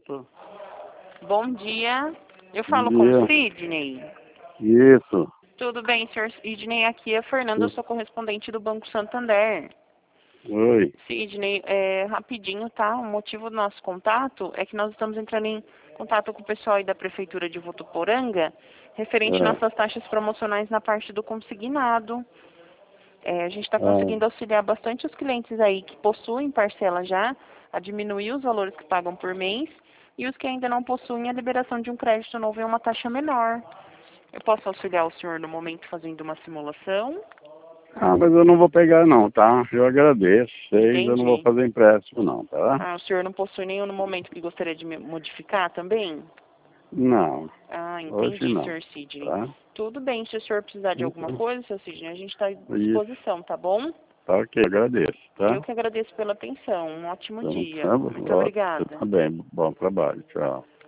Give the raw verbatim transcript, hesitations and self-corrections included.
tô... Bom dia. Eu falo Bom com dia. o Sidney. Isso. Tudo bem, senhor Sidney? Aqui é a Fernanda, eu sou correspondente do Banco Santander. Oi. Sidney, é, rapidinho, tá? O motivo do nosso contato é que nós estamos entrando em contato com o pessoal aí da Prefeitura de Votuporanga, referente É. às nossas taxas promocionais na parte do consignado. É, a gente está Ah, conseguindo auxiliar bastante os clientes aí que possuem parcela já, a diminuir os valores que pagam por mês, e os que ainda não possuem a liberação de um crédito novo em uma taxa menor. Eu posso auxiliar o senhor no momento fazendo uma simulação? ah, mas eu não vou pegar não, tá? Eu agradeço. Vocês, eu não vou Entendi. fazer empréstimo não, tá? Ah, o senhor não possui nenhum no momento que gostaria de me modificar também? Não, Ah, hoje entendi, não, senhor Sidney. tá? Tudo bem, se o senhor precisar de alguma Então, coisa, senhor Sidney, a gente está à isso. disposição, tá bom? Tá ok, agradeço, tá? Eu que agradeço pela atenção. Um ótimo Então, dia. tá Muito bom, obrigada. tá bem, bom trabalho, tchau.